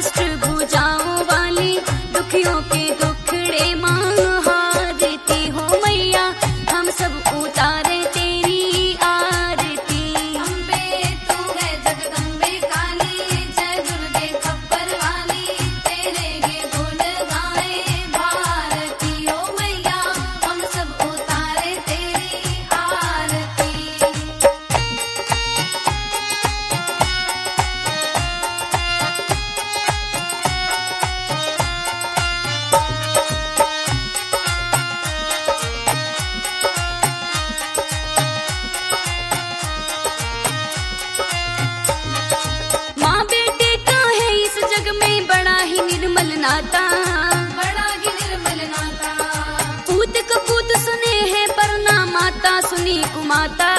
अष्टभुजाओं वाली दुखियों के दुखड़े महारती हो मैया हम सब उतारे तेरी आरती। अम्बे तू है जगदम्बे काली, जय दुर्गे खप्पर वाली, तेरे ये गुण गाए भारती ओ मैया हम सब उतारे तेरी आरती। माँ बेटे का है इस जग में बड़ा ही निर्मल नाता, बड़ा ही निर्मल नाता। पूत कपूत सुने हैं पर ना माता सुनी कुमाता।